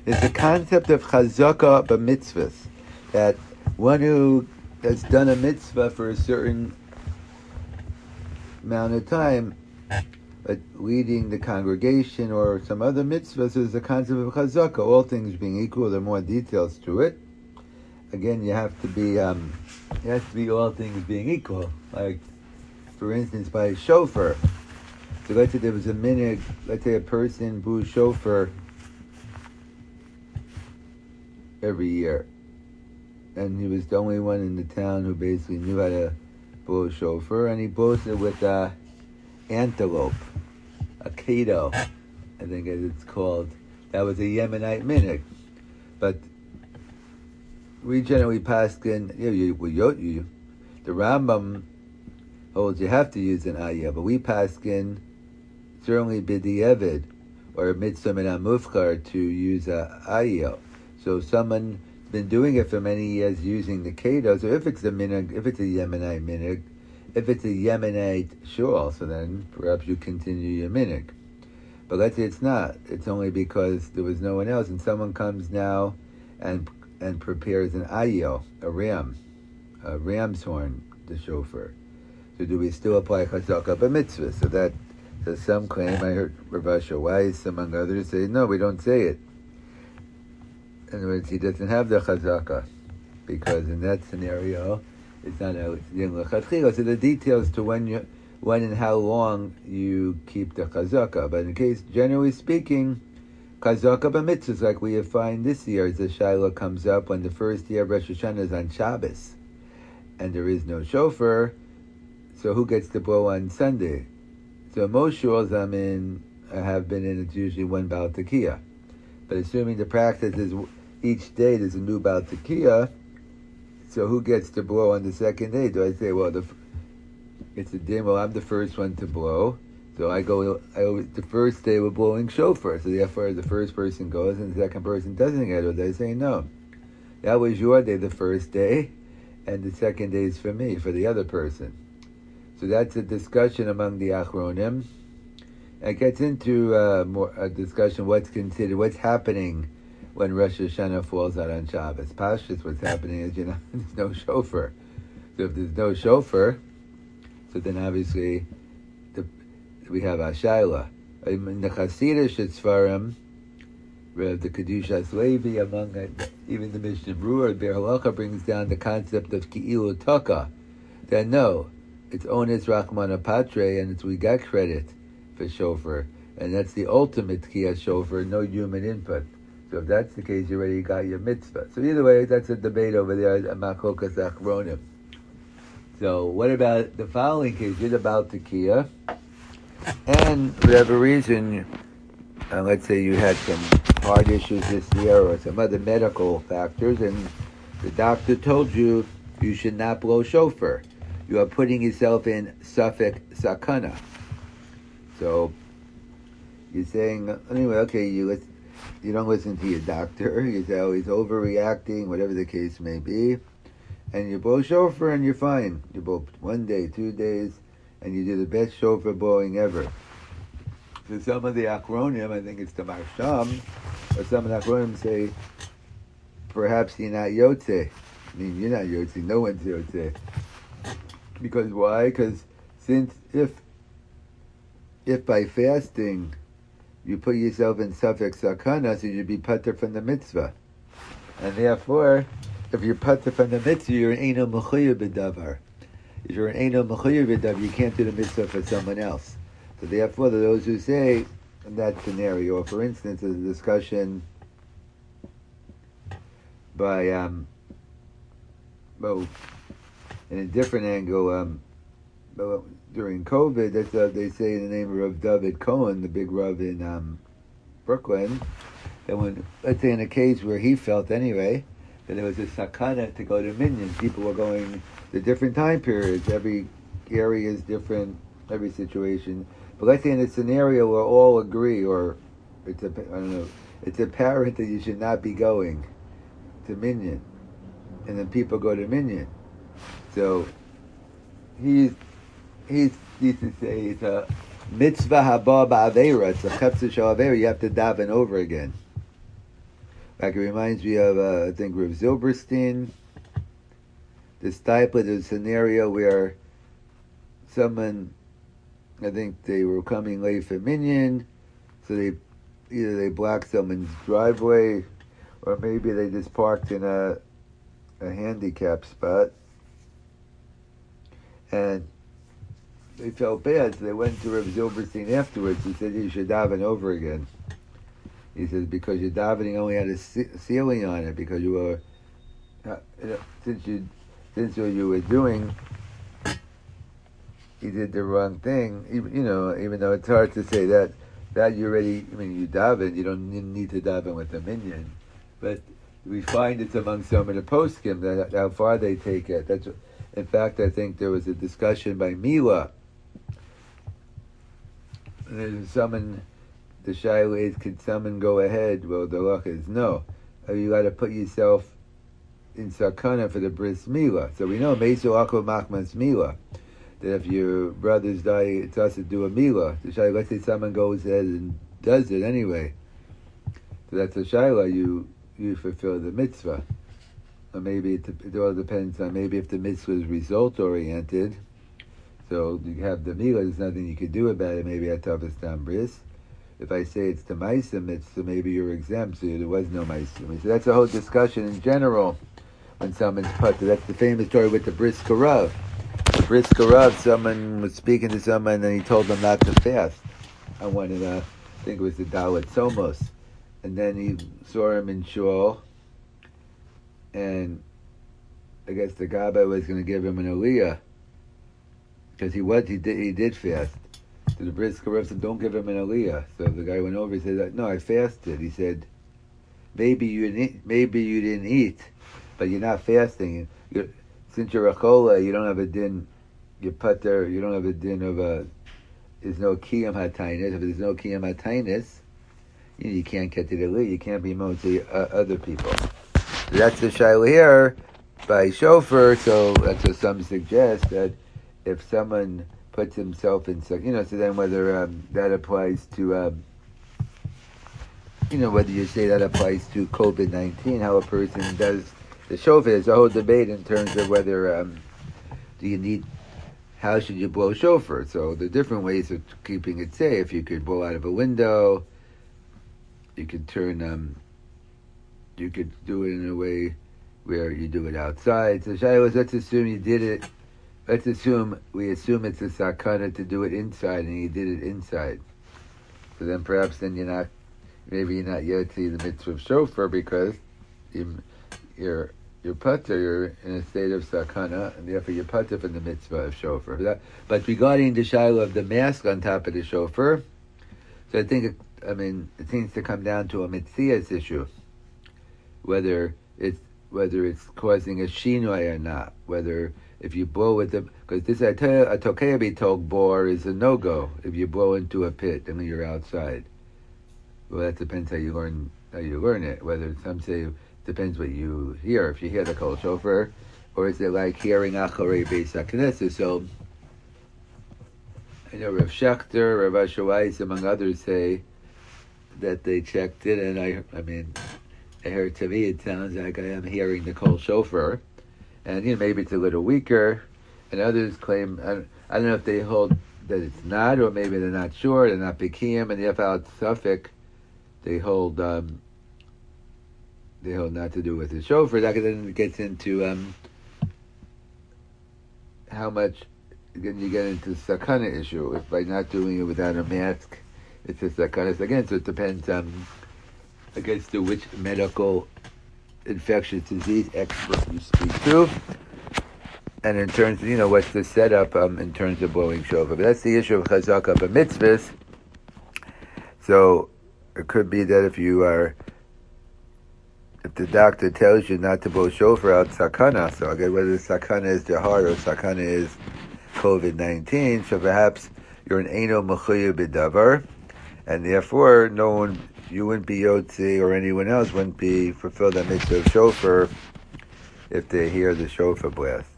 is the concept of chazaka b'mitzvahs, that one who has done a mitzvah for a certain amount of time, leading the congregation or some other mitzvahs, is the concept of chazaka. All things being equal, there are more details to it. Again, you have to be, it has to be all things being equal. Like, for instance, by a shofar. So let's say there was a minhag, let's say a person blew shofar every year. And he was the only one in the town who basically knew how to blow shofar, and he blows it with antelope, a kato, I think as it's called. That was a Yemenite minhag. But we generally paskin, the Rambam holds you have to use an ayah, but we paskin certainly b'di'evid or mitzvah min hamufchar to use a ayah. So someone's been doing it for many years using the kato. So if it's a minhag, if it's a Yemenite minhag, if it's a Yemenite shul, so then perhaps you continue your minhag. But let's say it's not. It's only because there was no one else, and someone comes now and prepares an ayo, a ram's horn, the shofar. So do we still apply chazaka b'mitzvah? So some claim, I heard Rav Asher Weiss, among others, say, no, we don't say it. In other words, he doesn't have the chazaka, because in that scenario, it's not a din l'chadchila. So the details to when and how long you keep the chazaka. But in case, generally speaking, chazaka b'mitzvahs, like we find this year, as the Shiloh comes up when the first year of Rosh Hashanah is on Shabbos, and there is no shofar, so who gets to blow on Sunday? So most shuls have been in, it's usually one Baal Tekiah. But assuming the practice is each day there's a new Baal Tekiah, so who gets to blow on the second day? Do I say, well, it's a din, well, I'm the first one to blow, so the first day we're blowing shofar, so therefore the first person goes and the second person doesn't get it. Or they say, no, that was your day the first day, and the second day is for me, for the other person. So that's a discussion among the Achronim. It gets into a discussion what's happening when Rosh Hashanah falls out on Shabbos. Pashtus, what's happening is, there's no shofar. So if there's no shofar, so then obviously we have Ashayla. In the Hasidish Sfarim, the Kedushas Levi, among even the Mishnah Berurah, Be'er Halacha brings down the concept of Ki'ilu Taka. That no, it's Onis Rachmana Patre, and we got credit for shofar, and that's the ultimate Tkiyah shofar, no human input. So if that's the case, you already got your mitzvah. So either way, that's a debate over there at Machokas Achronim. So what about the following case? You're about Tkiyah, and for whatever reason, let's say you had some heart issues this year or some other medical factors, and the doctor told you should not blow shofar. You are putting yourself in safek sakana. So you're saying, anyway, okay, you don't listen to your doctor. You say, oh, he's overreacting, whatever the case may be. And you blow shofar and you're fine. You blow 1 day, 2 days, and you do the best shofar blowing ever. So some of the Achronim, I think it's the Marsham, or some of the Achronim say, perhaps you're not Yotze. I mean, you're not Yotze, no one's Yotze. Because why? Because since if by fasting you put yourself in safek sakana, so you'd be pater from the mitzvah, and therefore, if you're pater from the mitzvah, you're an eino mechuyev b'davar. If you're an eino mechuyev b'davar, you can't do the mitzvah for someone else. So therefore, those who say in that scenario, or for instance, there's a discussion by in a different angle, during COVID, they say in the name of Rav David Cohen, the big Rav in Brooklyn, that when, let's say in a case where he felt anyway, that there was a sakana to go to minyan, people were going to different time periods, every area is different, every situation. But let's say in a scenario where all agree, or it's apparent that you should not be going to minyan, and then people go to minyan. So he used to say it's a mitzvah haba ba'aveira. It's a chepsa shel aveira. You have to daven over again. Like it reminds me of, I think, Rav Zilberstein. This type of the scenario where someone, I think they were coming late for minyan, so either they blocked someone's driveway, or maybe they just parked in a handicap spot, and they felt bad, so they went to Rav Zilberstein afterwards. He said, you should daven over again. He says, because your davening only had a ceiling on it, because you were, since what you were doing, you did the wrong thing. Even though it's hard to say that you already, you daven, you don't need to daven with the minyan. But we find it's among some of the poskim that how far they take it. In fact, I think there was a discussion by Mila. And there's someone, the shaila is, could someone go ahead? Well, the halacha is no. You got to put yourself in sakana for the bris mila. So we know meisu akol machmas mila, that if your brothers die, it's us to do a mila. The shaila, let's say someone goes ahead and does it anyway. So that's a shaila. You fulfill the mitzvah. Or maybe it all depends on maybe if the mitzvah is result oriented. So you have the mila, there's nothing you can do about it. Maybe atavas tam bris. If I say it's the ma'isa mitzvah, maybe you're exempt, so there was no ma'isa. So that's a whole discussion in general when someone's putter. That's the famous story with the brisker Rav. The brisker Rav, someone was speaking to someone and he told them not to fast. I think it was the Dalit Somos. And then he saw him in shul, and I guess the Gabbai was going to give him an aliyah, because he did fast. So the brisker Rav said, don't give him an aliyah. So the guy went over, he said, no, I fasted. He said, maybe you didn't eat, but you're not fasting. Since you're a chola, you don't have a din, you putter, you don't have a din of there's no kiyam hatainis. If there's no kiyam hatainis, you can't get to the aliyah, you can't be mostly other people. So that's the shaila here by shofar, so that's what some suggest, that if someone puts himself in, so then whether that applies to, whether you say that applies to COVID-19, how a person does the shofar. There's a whole debate in terms of whether, how should you blow shofar? So the different ways of keeping it safe. You could blow out of a window, you could you could do it in a way where you do it outside. So Shai, let's assume you did it. We assume it's a sakana to do it inside, and you did it inside. So then perhaps you're not yet to the mitzvah of shofar, because you're putter, you're in a state of sakana, and therefore you're putter from the mitzvah of shofar. But regarding the shaila of the mask on top of the shofar, so I think it seems to come down to a mitzias issue, whether it's causing a shinoi or not, whether if you blow with them, because this a tokei bitol bor is a no-go if you blow into a pit and you're outside. Well, that depends how you learn it. Whether some say it depends what you hear. If you hear the kol shofar, or is it like hearing acharei beis haknesses? So I know Rav Shechter, Rav Asher Weiss, among others, say that they checked it, and I heard, to me it sounds like I am hearing the kol shofar. And maybe it's a little weaker, and others claim, I don't know if they hold that it's not, or maybe they're not sure, they're not bikiyim, and if out suffix, they hold not to do with the shofar. That then gets into how much, then you get into the sakana issue. If by not doing it without a mask, it's a sakana. Again, so it depends I guess to which medical infectious disease expert you speak to, and in terms of, what's the setup in terms of blowing shofar. But that's the issue of chazaka b'mitzvahs. So it could be that if the doctor tells you not to blow shofar out sakana, so again, whether sakana is the heart or sakana is COVID-19, so perhaps you're an eino mechuyev b'davar, and therefore you wouldn't be yotzi, or anyone else wouldn't be fulfill that mitzvah of shofar if they hear the shofar blast.